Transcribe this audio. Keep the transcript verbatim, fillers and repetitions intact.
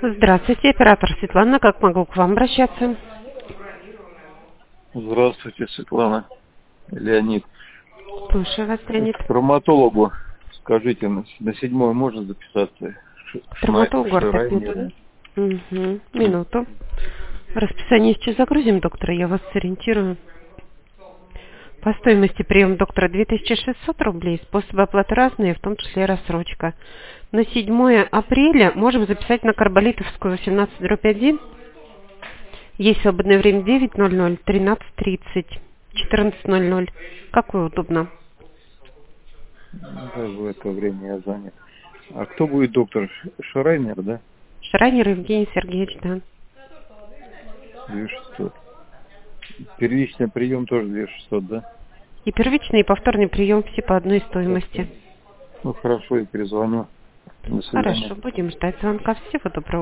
Здравствуйте, оператор Светлана. Как могу к вам обращаться? Здравствуйте, Светлана. Леонид. Слушаю вас, Леонид. К травматологу. Скажите, на, на седьмое можно записаться? Травматолог город Шрайнер. Угу. Минуту. Расписание сейчас загрузим, доктора, я вас сориентирую. По стоимости прием доктора две тысячи шестьсот рублей, способы оплаты разные, в том числе рассрочка. На седьмое апреля можем записать на Карболитовскую восемнадцать дробь один. Есть свободное время девять ноль ноль, тринадцать тридцать, четырнадцать ноль ноль. Какое удобно? Да, в это время я занят. А кто будет доктор? Шрайнер, да? Шрайнер Евгений Сергеевич, да. две тысячи шестьсот. Первичный прием тоже две тысячи шестьсот, да? И первичный, и повторный прием все по одной стоимости. Ну хорошо, я перезвоню. До свидания. Хорошо, будем ждать звонка. Всего доброго.